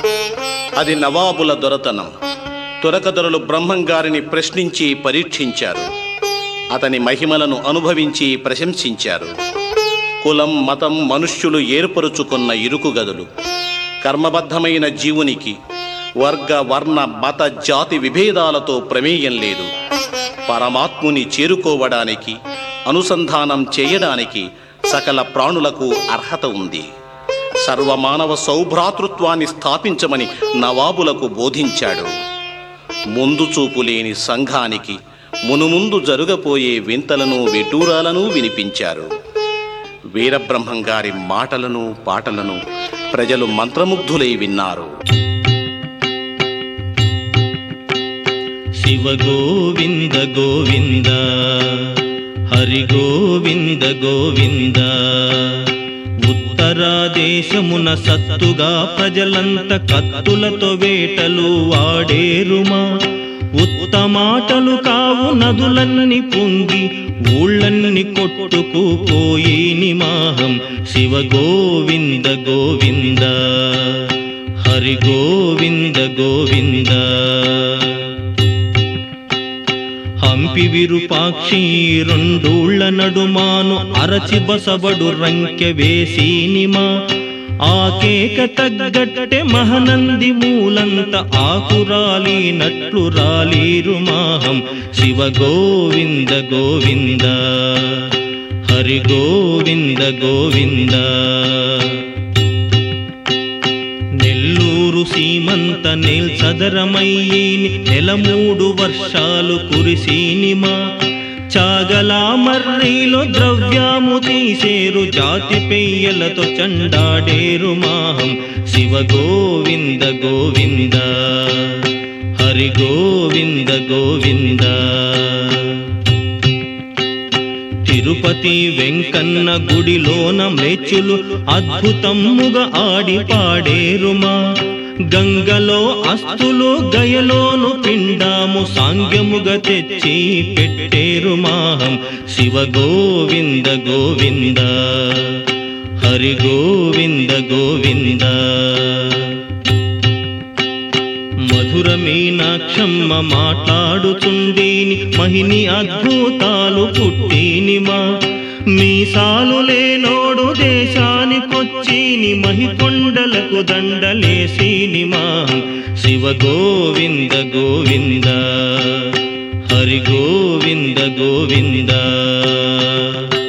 అది నవాబుల దొరతనం. తురకదొరలు బ్రహ్మంగారిని ప్రశ్నించి పరీక్షించారు. అతని మహిమలను అనుభవించి ప్రశంసించారు. కులం, మతం, మనుష్యులు ఏర్పరుచుకున్న ఇరుకు గదులు. కర్మబద్ధమైన జీవునికి వర్గ, వర్ణ, మత, జాతి విభేదాలతో ప్రమేయం లేదు. పరమాత్ముని చేరుకోవడానికి, అనుసంధానం చేయడానికి సకల ప్రాణులకు అర్హత ఉంది. సర్వమానవ సౌభ్రాతృత్వాన్ని స్థాపించమని నవాబులకు బోధించాడు. ముందు చూపు లేని సంఘానికి మునుముందు జరుగపోయే వింతలను, విటూరాలను వినిపించారు. వీరబ్రహ్మంగారి మాటలను, పాటలను ప్రజలు మంత్రముగ్ధులై విన్నారు. శివ గోవింద గోవింద, హరి గోవింద గోవింద. ఉత్తరాదేశమున సత్తుగా ప్రజలంత కత్తులతో వేటలు వాడేరుమా. ఉత్తమాటలు కావు నదులన్నీ పొంగి ఊళ్ళన్ని కొట్టుకుపోయి నిమాహం. శివ గోవింద గోవింద, హరి గోవింద గోవింద. హంపి విరూపాక్షి రెండూళ్ళ నడుమాను అరచి బసబడు రంకె వేసినిమా. ఆ కేక తగ్గట్టె మహనంది మూలంత ఆకురాలినట్లు రాలీరుమాహం. శివ గోవింద గోవింద, హరి గోవింద గోవింద. నెల్లూరు సీమంత నేల్చదరమయ్యిని నెలమూడు వర్షాలు కురిసినిమా. చాగలా మర్రిలో ద్రవ్యాము తీసేరు జాతి పెయ్యలతో చండాడేరు మాహం. శివ గోవింద గోవింద, హరి గోవింద గోవింద. తిరుపతి వెంకన్న గుడిలోన మ్లేచ్చులు అద్భుతముగా ఆడి పాడేరుమా. గంగలో అస్తులు గయలోను పిండాము సాంగ్యముగా తెచ్చి పెట్టేరు మాహం. శివ గోవింద గోవింద, హరి గోవింద గోవింద. మధుర మీనాక్షమ్మ మాట్లాడుచుండీని మహిని అద్భుతాలు పుట్టినిమా. మీసాలు లేనోడు దేశానికొచ్చిని మహికొండలకు దండలేసినిమా. శివ గోవింద గోవింద, హరి గోవింద గోవింద.